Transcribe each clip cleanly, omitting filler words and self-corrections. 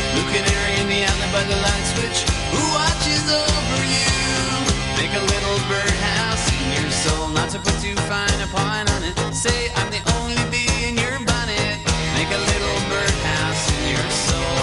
Blue canary in the outlet by the light switch, who watches over you? Make a little birdhouse in your soul, not to put too fine a point on it. Say I'm the only bee in your bonnet. Make a little birdhouse in your soul.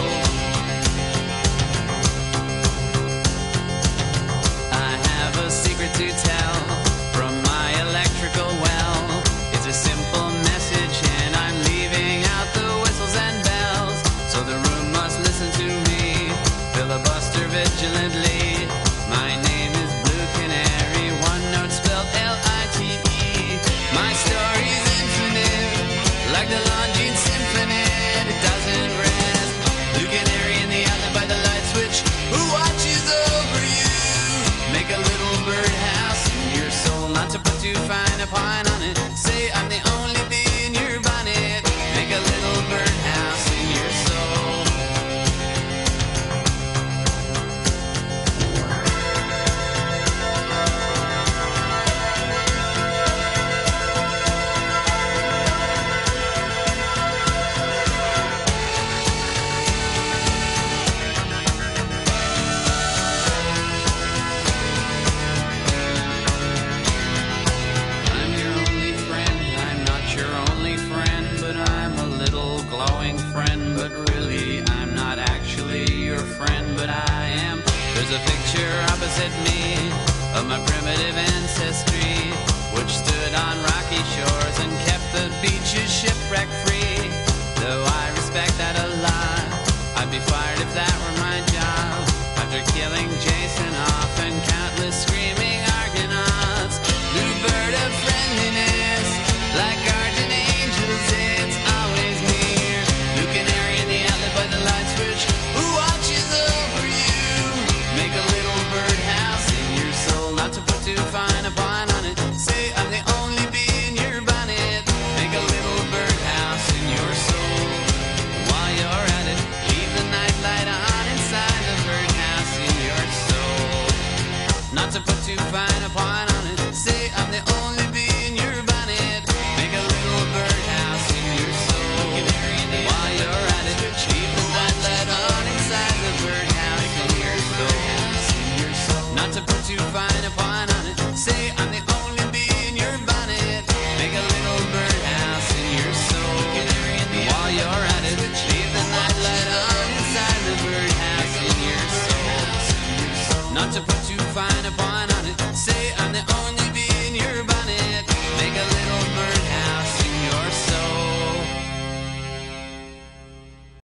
I have a secret to tell from my electrical well. It's a simple message and I'm leaving out the whistles and bells. So the room must listen to me, filibuster vigilantly. My name is Blue Canary, one note spelled L-I-T-E. My story's infinite, like the Longines Symphony. It doesn't rest. Blue canary in the outlet by the light switch, who watches over you? Make a little birdhouse in your soul, not to put too fine a point on it. Say I'm the only bee in your bonnet. Make a little birdhouse in your soul. I'm your only friend, I'm not your only friend, but I'm a little glowing friend. But really, I'm not actually your friend, but I am. There's a picture opposite me of my primitive ancestry, which stood on rocky shores and kept the beaches shipwreck free. Though I respect that a lot, I'd be fired if that were my job. After killing Jason off and countless screaming Argonauts, new bird of friendliness, like guardian angels, it's always near. Blue canary in the outlet by the light switch, who watches over you? Make a little birdhouse in your soul, not to put too fine a point on it. Say I'm the only bee in your bonnet. Make a little birdhouse in your soul. While you're at it, leave the night light on inside the birdhouse in your soul. Not to put too fine a point on it. Say I'm the only bee in your bonnet. Make a little birdhouse in your soul. While you're at it, leave the night light on inside the birdhouse in your soul. Not to put too fine a point on it. Say I'm the only bee in your bonnet. Make a little birdhouse in your soul. While you're at it, leave the night light on inside the birdhouse in your soul. Not to put too fine a point on it. Say I'm the only